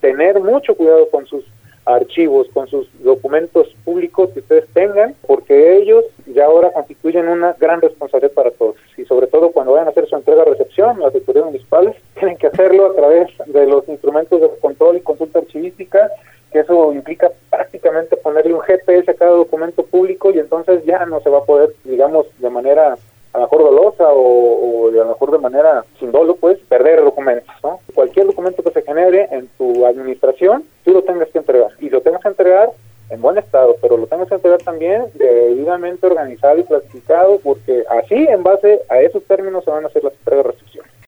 tener mucho cuidado con sus archivos, con sus documentos públicos que ustedes tengan, porque ellos ya ahora constituyen una gran responsabilidad para todos, y sobre todo cuando vayan a hacer su entrega-recepción, las autoridades municipales tienen que hacerlo a través de los instrumentos de control y consulta archivística, que eso implica prácticamente ponerle un GPS a cada documento público, y entonces ya no se va a poder, digamos, de manera a lo mejor dolosa o a lo mejor de manera sin dolo, pues, perder documentos, ¿no? Cualquier documento que se genere en tu administración, tú lo tengas que entregar, y lo tengas que entregar en buen estado, pero lo tengas que entregar también debidamente organizado y clasificado, porque así, en base a esos términos, se van a hacer las entregas-recepciones.